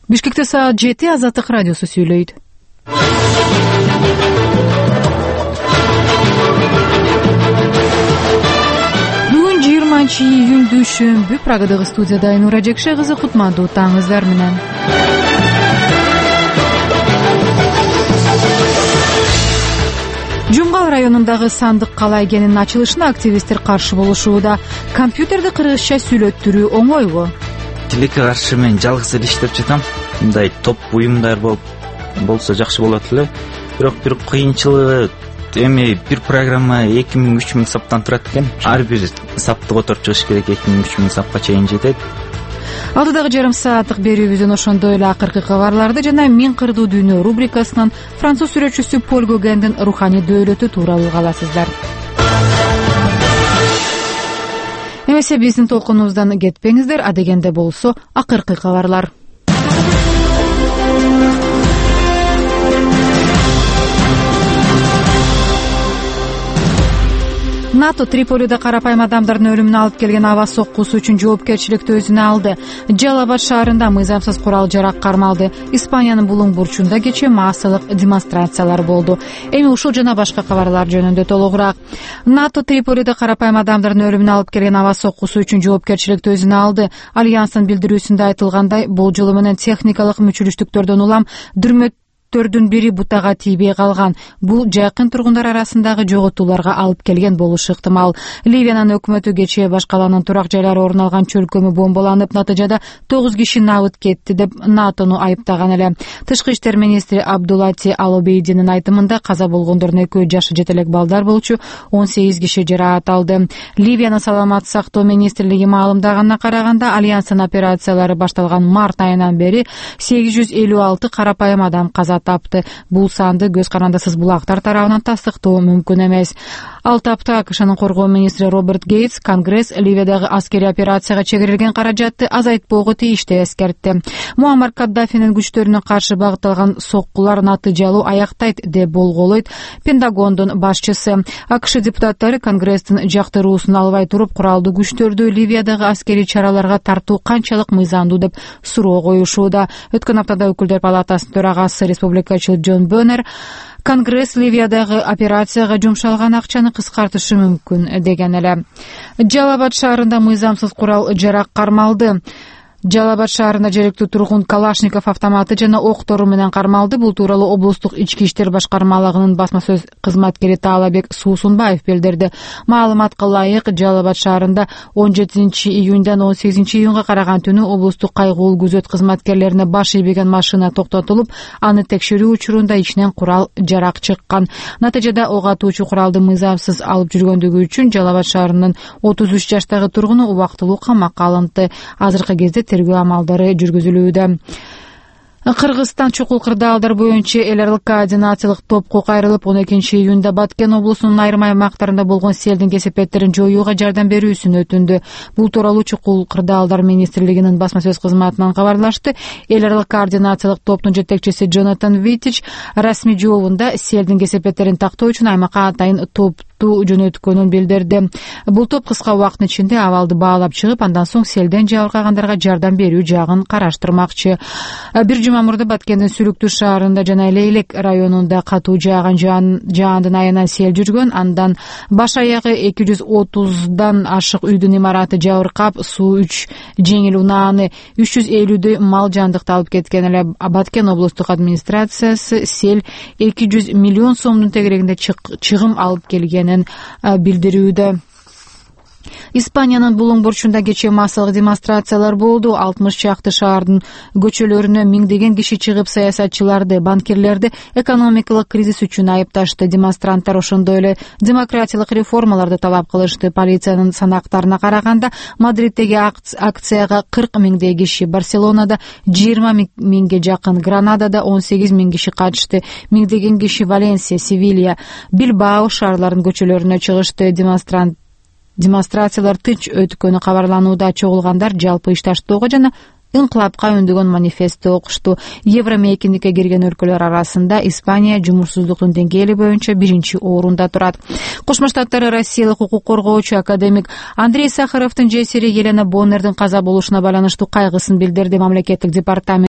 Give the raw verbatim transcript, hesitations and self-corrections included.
Бишкекте саат жети. Азаттык радиосу сүйлөйт. Бүгүн жыйырманчы июнь дүйшөмбү. Прагадагы студияда Айнура Жекше кызы, кутмандуу таңыңыздар менен. Жумгал районундагы сандык кала экенин ачылышына активисттер каршы болушууда. Компьютерди кыргызча сүйлөттүрүү оңойбу? Тилекке каршы мен жалгыз эле иштеп жатам. Мындай топ уюмдар болуп болсо жакшы болот эле. Бирок бир кыйынчылыгы эми бир программа эки миң үч миң саптан турат экен. Ар бир сапты которуп чыгыш керек, эки миң үч миң сапка чейин жетет. Алдыдагы жарым сааттык берүүбүздөн ошондой эле акыркы кабарларды жана Миң кырдуу дүйнө рубрикасынан француз сүрөтчүсү Поль Гогендин руханий дөөлөтү тууралуу каласыздар. Эмесе биздин толкунубуздан кетпеңиздер, адегенде болсо акыркы кабарлар. НАТО Триполиде карапайым адамдардын өлүмүнө алып келген аба соккусу үчүн жоопкерчиликти өзүнө алды. Жалал Абад шаарында мыйзамсыз курал жарак кармалды. Испаниянын Булуң бурчунда кечээ массалык демонстрациялар болду. Эми ушул жана башка кабарлар жөнүндө толугураак. НАТО Триполиде карапайым адамдардын өлүмүнө алып келген аба соккусу үчүн жоопкерчиликти өзүнө алды. Альянстын билдирүүсүндө айтылгандай, болжолу менен техникалык мүчүлүштүктөрдөн улам дүрмөт төрдүн бири бутага тийбей калган. Бул жакын тургундар арасындагы жоготууларга алып келген болушу ыктымал. Ливиянын өкмөтү кечээ баш каланын турак жайлары орун алган чөлкөмү бомбаланып, натыйжада тогуз киши набыт кетти деп НАТОну айыптаган эле. Тышкы иштер министри Абдулати Алобейдинин айтымында каза болгондордун экөө жашы жете элек балдар болчу, он сегиз киши жараат алды. Ливиянын саламаттык сактоо министрлиги маалымдаганына караганда, альянстын операциялары башталган март айынан бери сегиз жүз элүү алты карапайым адам каза тапты. Бул санды көз карандысыз булактар тарабынан тастыктоо мүмкүн эмес. Ал тапта АКШнын коргоо министри Роберт Гейтс Конгресс Ливиядагы аскерий операцияга чегирилген каражатты азайтпоого тийиштүү эскертти. Муаммар Каддафинин күчтөрүнө каршы багытталган соккулар натыйжалуу аяктайт деп болголойт Пентагондун башчысы. АКШ депутаттары Конгресстин жактыруусун албай туруп, куралдуу күчтөрдү Ливиядагы аскерий чараларга тартуу канчалык мыйзамдуу деп суроо коюшууда. Өткөн аптада өкүлдөр палатасынын төрагасы республикачыл Джон Боннер Конгресс Ливиядагы операцияга жумшалган акчаны кыскартышы мүмкүн деген эле. Жалал Абад шаарында мыйзамсыз курал жарак кармалды. Жалал Абад шаарында жергиликтүү тургун Калашников автоматы жана октору менен кармалды. Бул тууралуу облустук ички иштер башкармалыгынын басма сөз кызматкери Таалабек Суусунбаев билдирди. Маалыматка ылайык, Жалал Абад шаарында он жетинчи июндан он сегизинчи июнга караган түнү облустук кайгуул күзөт кызматкерлерине баш ийбеген машина токтотулуп, аны текшерүү учурунда ичинен курал жарак чыккан. Натыйжада ок атуучу куралды мыйзамсыз алып жүргөндүгү үчүн Жалал Абад шаарынын отуз үч жаштагы тургуну убактылуу камакка алынды. Азыркы кезде тергөө амалдары жүргүзүлүүдө. Кыргызстан чукул кырдаалдар боюнча эл аралык координациялык топко кайрылып, он экинчи июнда Баткен облусунун айрым аймактарында болгон селдин кесепеттерин жоюуга жардам берүүсүн өтүндү. Бул тууралуу чукул кырдаалдар министрлигинин басма сөз кызматынан кабарлашты. Эл аралык координациялык топтун жетекчиси Джонатан Витич расмий жообунда селдин кесепеттерин тактоо үчүн аймакка атайын топ жөнөткөнүн билдирди. Бул топ кыска убакыттын ичинде абалды баалап чыгып, андан соң селден жабыркагандарга жардам берүү жагын караштырмакчы. Бир жума мурда Баткендин Сүлүктүү шаарында жана Лейлек районунда катуу жааган жаандын айынан сел жүргөн. Андан баш аягы эки жүз отуздан ашык үйдүн имараты жабыркап, суу үч жеңил унааны, үч жүз элүүдөй мал жандыкты алып кеткен эле. Баткен облустук администрациясы сел эки жүз миллион сомдун тегерегинде чыгым алып келген билдирүүдө. Испаниянын Булуң бурчунда кечээ массалык демонстрациялар болду. алтымыш чакты шаардын көчөлөрүнө миңдеген киши чыгып, саясатчыларды, банкирлерди экономикалык кризис үчүн айыпташты. Демонстранттар ошондой эле демократиялык реформаларды талап кылышты. Полициянын санактарына караганда, Мадриттеги акцияга кырк миңдей киши, Барселонада жыйырма миңге жакын, Гранадада он сегиз миң киши катышты. Миңдеген киши Валенсия, Севилья, Билбао шаарларынын көчөлөрүнө чыгышты. Демонстрант Демонстрациялар тынч өткөнү кабарланууда. Чогулгандар жалпы ишташтоого жана ыңкылапка үндөгөн манифестти окушту. Евромейкиндикке кирген өлкөлөр арасында Испания жумушсуздуктун деңгээли боюнча биринчи орунда турат. Кошмо Штаттар Россиялык укук коргоочу академик Андрей Сахаровдун жесири Елена Боннердин каза болушуна байланыштуу кайгысын билдирди. Мамлекеттик департамент